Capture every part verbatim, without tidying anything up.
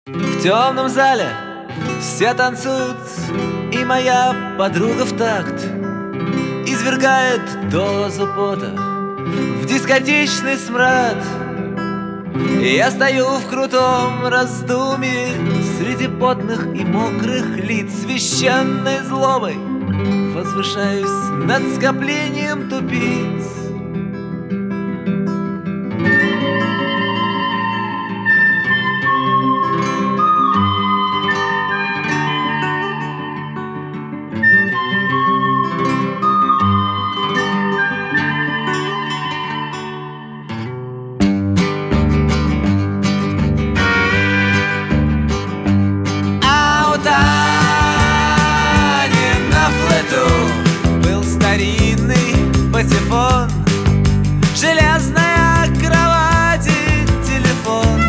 В темном зале все танцуют, и моя подруга в такт извергает дозу пота в дискотечный смрад. И я стою в крутом раздумье среди потных и мокрых лиц, священной злобой возвышаюсь над скоплением тупиц. Патефон, железная кровать и телефон.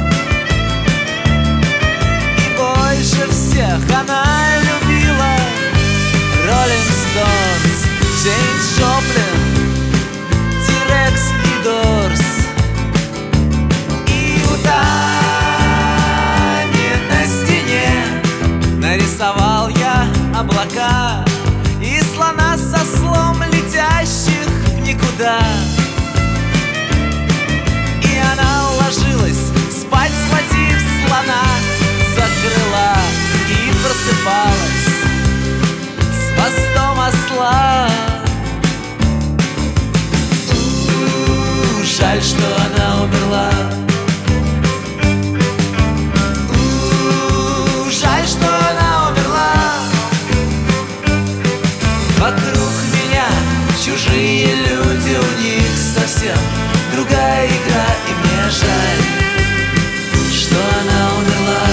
И больше всех она любила Роллинг Стоунс, Джеймс Джоплин, Ти-Рекс и Дорс. И у Тани на стене нарисовал я облака и слона со слом летящих никуда. И она ложилась спать, схватив слона за крыла, и просыпалась с хвостом осла. У-у-у, жаль, что она умерла. У-у-у, жаль, что она умерла. Вокруг меня чужие люди, у них совсем другая игра, и мне жаль, что она умерла.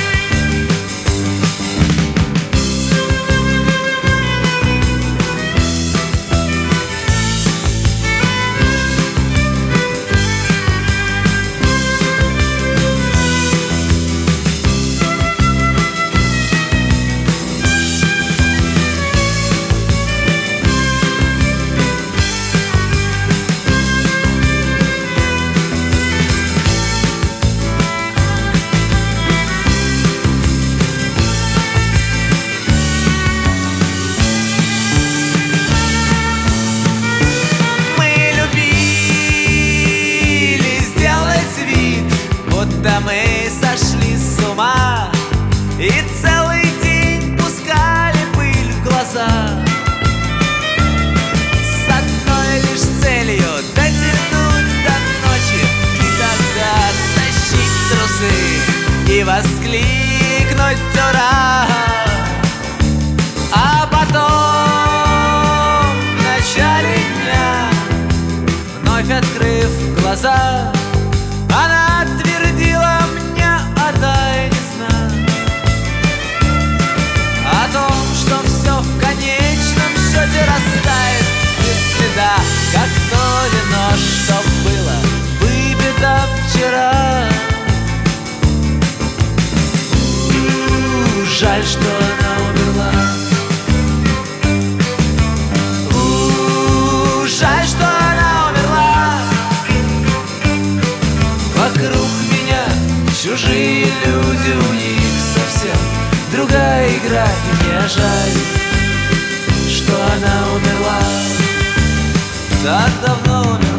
Да мы сошли с ума и целый день пускали пыль в глаза, с одной лишь целью дотянуть до ночи, и тогда стащить трусы и воскликнуть «Ура!». А потом в начале дня, вновь открыв глаза, она твердила мне о тайне сна, о том, что все в конечном счете растает без следа, как то вино, что было выпито вчера. У-у-у, жаль, что она умерла. У-у-у, жаль, что она умерла. Вокруг чужие люди, у них совсем другая игра, и мне жаль, что она умерла. Так давно умерла.